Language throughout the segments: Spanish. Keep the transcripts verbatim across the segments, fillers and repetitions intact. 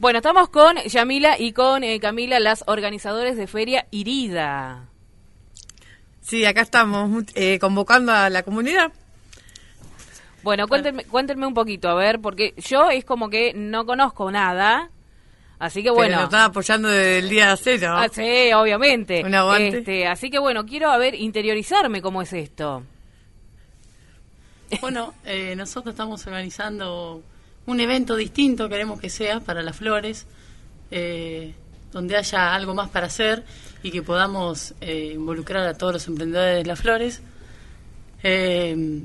Bueno, estamos con Yamila y con eh, Camila, las organizadoras de Feria Irida. Sí, acá estamos eh, convocando a la comunidad. Bueno, cuéntenme, cuéntenme un poquito, a ver, porque yo es como que no conozco nada, así que bueno. Pero nos están apoyando desde el día cero. Ah, sí, obviamente. Un aguante. Este, así que bueno, quiero, a ver, interiorizarme cómo es esto. Bueno, eh, nosotros estamos organizando un evento distinto, queremos que sea para las flores, eh, donde haya algo más para hacer y que podamos eh, involucrar a todos los emprendedores de las flores. Eh,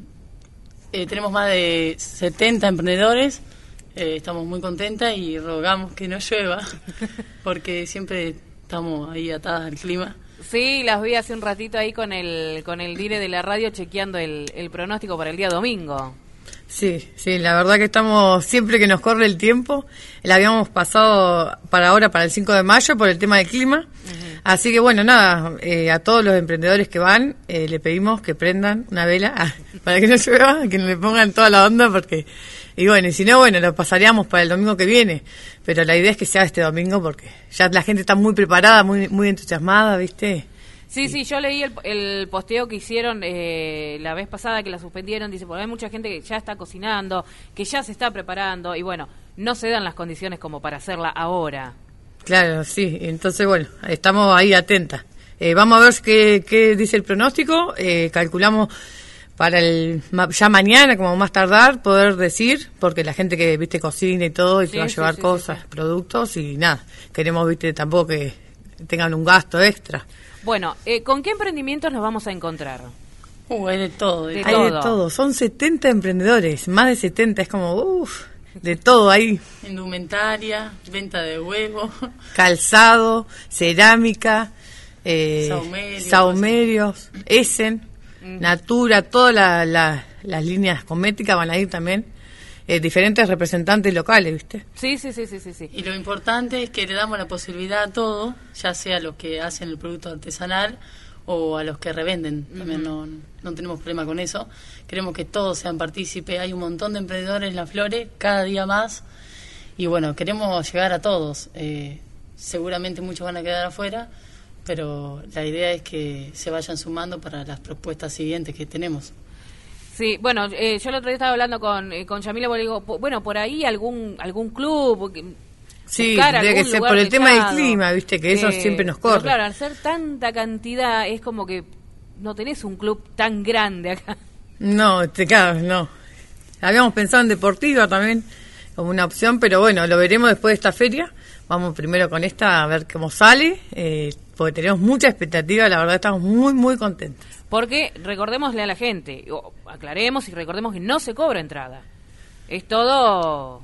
eh, tenemos más de setenta emprendedores, eh, estamos muy contentas y rogamos que no llueva, porque siempre estamos ahí atadas al clima. Sí, las vi hace un ratito ahí con el con el dire de la radio chequeando el, el pronóstico para el día domingo. Sí, sí, la verdad que estamos, siempre que nos corre el tiempo, la habíamos pasado para ahora, para el cinco de mayo, por el tema del clima. Uh-huh. Así que bueno, nada, eh, a todos los emprendedores que van, eh, le pedimos que prendan una vela ah, para que no llueva, que no le pongan toda la onda, porque, y bueno, y si no, bueno, lo pasaríamos para el domingo que viene. Pero la idea es que sea este domingo, porque ya la gente está muy preparada, muy, muy entusiasmada, ¿viste? Sí, sí, yo leí el, el posteo que hicieron eh, la vez pasada que la suspendieron, dice, porque hay mucha gente que ya está cocinando, que ya se está preparando, y bueno, no se dan las condiciones como para hacerla ahora. Claro, sí, entonces bueno, estamos ahí atentas. Eh, vamos a ver qué, qué dice el pronóstico, eh, calculamos para el ya mañana, como más tardar, poder decir, porque la gente que, viste, cocina y todo, y sí, que va a sí, llevar sí, cosas, sí, sí. productos, y nada, queremos, viste, tampoco que tengan un gasto extra. Bueno, eh, ¿con qué emprendimientos nos vamos a encontrar? Uh, hay de todo. De De Hay todo. de todo, son setenta emprendedores, más de setenta, es como, uff, de todo ahí. Indumentaria, venta de huevos. Calzado, cerámica, eh, Saumerios, saumerios, Essen, Mm. Natura, todas la, la, las líneas cosméticas van a ir también. Eh, diferentes representantes locales, ¿viste? Sí, sí, sí, sí, sí, sí. Y lo importante es que le damos la posibilidad a todos, ya sea a los que hacen el producto artesanal o a los que revenden. También Uh-huh. no, no tenemos problema con eso. Queremos que todos sean partícipes. Hay un montón de emprendedores en Las Flores, cada día más. Y bueno, queremos llegar a todos. Eh, seguramente muchos van a quedar afuera, pero la idea es que se vayan sumando para las propuestas siguientes que tenemos. Sí, bueno, eh, yo el otro día estaba hablando con eh, con Yamila, porque digo, po- bueno, por ahí algún algún club, porque Sí, buscar tiene que algún ser lugar por el tema del techado. clima, ¿viste? Que eso Eh, siempre nos pero corre. claro, al ser tanta cantidad, es como que no tenés un club tan grande acá. No, te cagas, no. Habíamos pensado en Deportiva también como una opción, pero bueno, lo veremos después de esta feria. Vamos primero con esta a ver cómo sale, eh, porque tenemos mucha expectativa, la verdad estamos muy, muy contentos. Porque recordémosle a la gente, o aclaremos y recordemos que no se cobra entrada. Es todo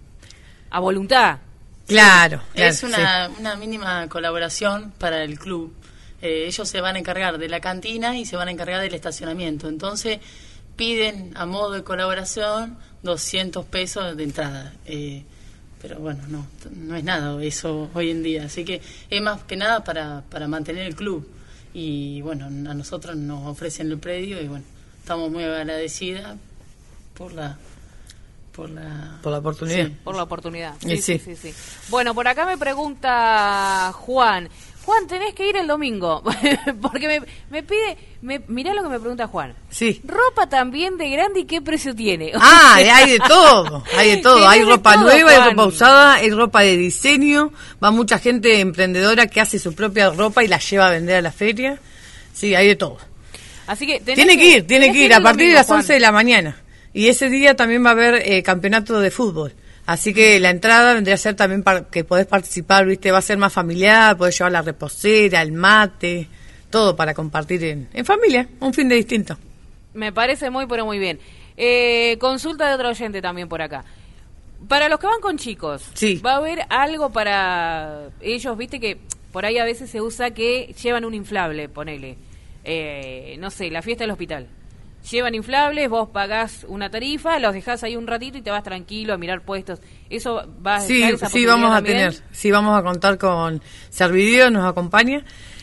a voluntad. Claro, claro, Es una, una mínima colaboración para el club. Eh, ellos se van a encargar de la cantina y se van a encargar del estacionamiento. Entonces piden a modo de colaboración doscientos pesos de entrada. Eh, pero bueno, no, no es nada eso hoy en día. Así que es más que nada para, para mantener el club. Y bueno, a nosotros nos ofrecen el predio y bueno, estamos muy agradecidas por la... Por la, Por la oportunidad. Sí. Por la oportunidad. Y Sí, sí, sí. sí, sí. Bueno, por acá me pregunta Juan. Juan, tenés que ir el domingo. Porque me, me pide... Me, mirá lo que me pregunta Juan. Sí. ¿Ropa también de grande y qué precio tiene? Ah, hay de todo, hay de todo. Tenés Hay de ropa todo, nueva, Juan. hay ropa usada, hay ropa de diseño. Va mucha gente emprendedora que hace su propia ropa y la lleva a vender a la feria. Sí, hay de todo. Así que tenés Tiene que ir, tiene tenés que ir a el partir de domingo, las Juan. once de la mañana. Y ese día también va a haber eh, campeonato de fútbol. Así que la entrada vendría a ser también para que podés participar, ¿viste? Va a ser más familiar, podés llevar la reposera, el mate, todo para compartir en, en familia, un fin de distinto. Me parece muy, pero muy bien. Eh, consulta de otro oyente también por acá. Para los que van con chicos, Sí. ¿va a haber algo para ellos? Viste que por ahí a veces se usa que llevan un inflable, ponele. Eh, no sé, la fiesta del hospital. Llevan inflables, vos pagás una tarifa, los dejás ahí un ratito y te vas tranquilo a mirar puestos. ¿Eso va a Sí, estar esa sí, vamos a posibilidad tener, también? sí, vamos a contar con Servidio, nos acompaña.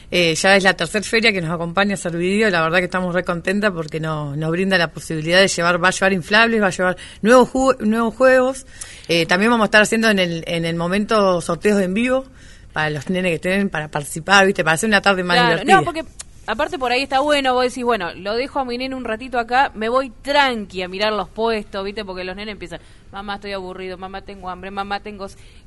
Eh, ya es la tercera feria que nos acompaña Servidio, la verdad que estamos re contentas porque nos, nos brinda la posibilidad de llevar, va a llevar inflables, va a llevar nuevos ju- nuevos juegos. Eh, también vamos a estar haciendo en el, en el momento sorteos en vivo para los nenes que estén, para participar, viste, para hacer una tarde más Claro, divertida. no, porque aparte por ahí está bueno, vos decís, bueno, lo dejo a mi nene un ratito acá, me voy tranqui a mirar los puestos, viste, porque los nenes empiezan, mamá estoy aburrido, mamá tengo hambre, mamá tengo...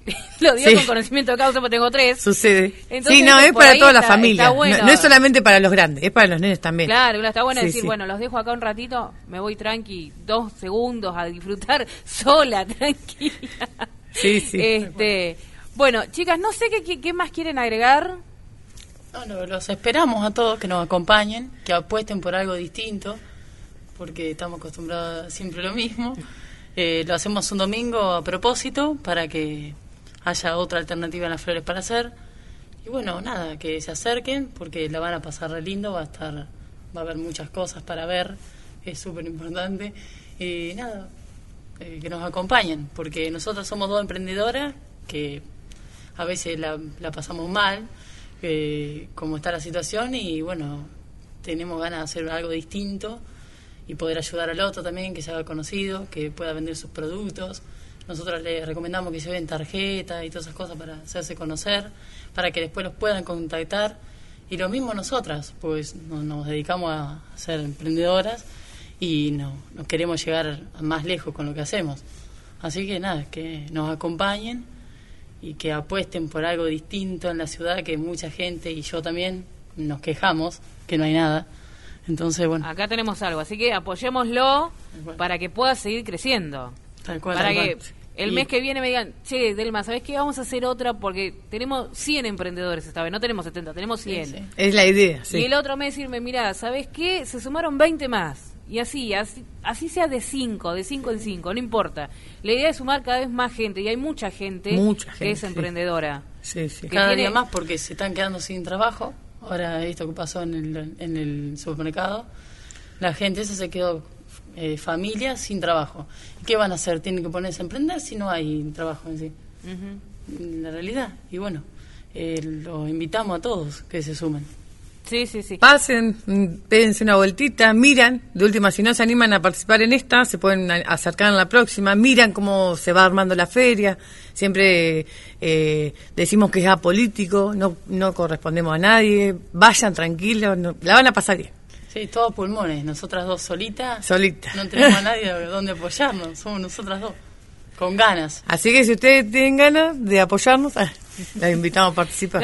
lo digo Sí. con conocimiento de causa porque tengo tres. Sucede. Entonces, sí, no, es por para ahí toda la está- familia. está bueno. No, no es solamente para los grandes, es para los nenes también. Claro, claro, está bueno Sí, decir, sí. bueno, los dejo acá un ratito, me voy tranqui, dos segundos a disfrutar sola, tranquila. Sí, sí. Este, bueno, chicas, no sé qué, qué, qué más quieren agregar. No, no, los esperamos a todos que nos acompañen, que apuesten por algo distinto, porque estamos acostumbrados a siempre lo mismo. Eh, lo hacemos un domingo a propósito para que haya otra alternativa en las flores para hacer. Y bueno, nada, que se acerquen porque la van a pasar re lindo, va a estar, va a haber muchas cosas para ver, es súper importante. Y nada, eh, que nos acompañen, porque nosotros somos dos emprendedoras que a veces la, la pasamos mal, eh, como está la situación, y bueno, tenemos ganas de hacer algo distinto y poder ayudar al otro también, que se haga conocido, que pueda vender sus productos. Nosotros les recomendamos que lleven tarjeta y todas esas cosas para hacerse conocer, para que después los puedan contactar. Y lo mismo nosotras, pues nos, nos dedicamos a ser emprendedoras y no, nos queremos llegar más lejos con lo que hacemos. Así que nada, que nos acompañen y que apuesten por algo distinto en la ciudad, que mucha gente y yo también nos quejamos que no hay nada. Entonces, bueno, Acá tenemos algo, así que apoyémoslo cual. para que pueda seguir creciendo. tal cual. Para tal que cual. el Y- mes que viene me digan, che, Delma, ¿sabés qué? Vamos a hacer otra porque tenemos cien emprendedores esta vez, no tenemos setenta, tenemos cien. Sí, sí. Es la idea, sí. Y el otro mes decirme, mira, ¿sabés qué? Se sumaron veinte más. Y así, así, así sea de cinco, de cinco en cinco, no importa. La idea es sumar cada vez más gente, y hay mucha gente, Mucha que gente, es sí. emprendedora. Sí, sí. que Cada tiene- día más porque se están quedando sin trabajo. Ahora esto que pasó en el, en el supermercado, la gente esa se quedó, eh, familia sin trabajo. ¿Y qué van a hacer? Tienen que ponerse a emprender si no hay trabajo en sí. Ujú. La realidad. Y bueno, eh, los invitamos a todos que se sumen. Sí, sí, sí. Pasen, mm, pédense una vueltita, miran, de última, si no se animan a participar en esta, se pueden a- acercar en la próxima, miran cómo se va armando la feria, siempre eh, decimos que es apolítico, no, no correspondemos a nadie, vayan tranquilos, no- la van a pasar bien, Sí, todos pulmones. Nosotras dos solitas. solita. No tenemos a nadie donde apoyarnos. Somos nosotras dos. Con ganas. Así que si ustedes tienen ganas de apoyarnos, ah, los invitamos a participar.